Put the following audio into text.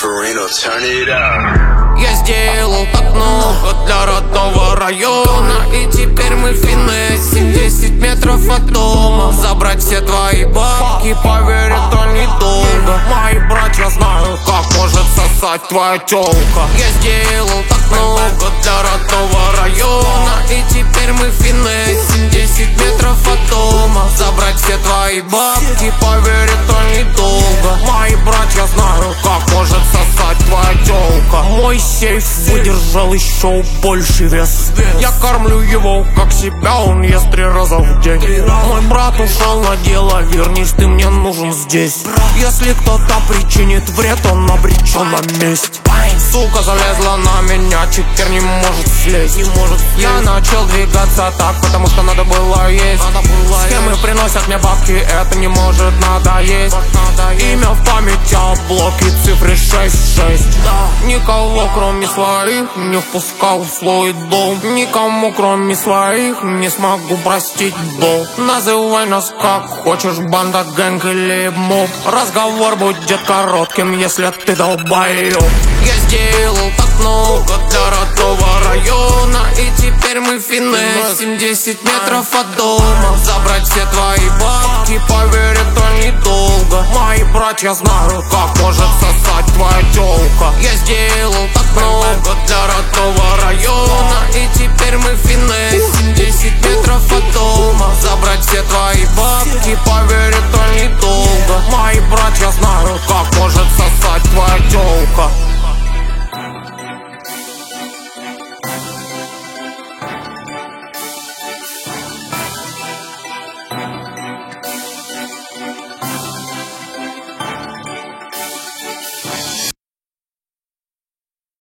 Farino, turn it up. Я сделал так много для родного района, и теперь мы в финессе 10 метров от дома. Забрать все твои бабки, поверь, это недолго. Мои братья знают, как может сосать твоя тёлка. Я сделал так много для родного района, и теперь мы в финессе 10 метров от дома. Забрать все твои бабки, поверь, это недолго. Мои братья знают, как может сосать твоя тёлка. Мой сейф выдержал еще больший вес. Я кормлю его как себя, он ест 3 раза в день. Мой брат ушел на дело, вернись, ты мне нужен здесь. Если кто-то причинит вред, он обречен на месть. Сука залезла на меня, теперь не может слезть. Я начал двигаться так, потому что надо было есть. Схемы приносят мне бабки, это не может надоесть. Имя в памяти, а блоки цифры 6-6. Никого кроме своих не впускал в свой дом. Никому кроме своих не смогу простить бол. Называй нас как хочешь, банда, гэнг или моб. Разговор будет коротким, если ты долбоёб. Я сделал так много для родного района, и теперь мы в финессе 10 метров от дома. Забрать все твои бабки, поверь, это недолго. Мои братья знают, как может сосать твоя тёлка. Я сделал так много для родного района, и теперь мы в финессе 10 метров от дома. Забрать все твои бабки, поверь, это недолго.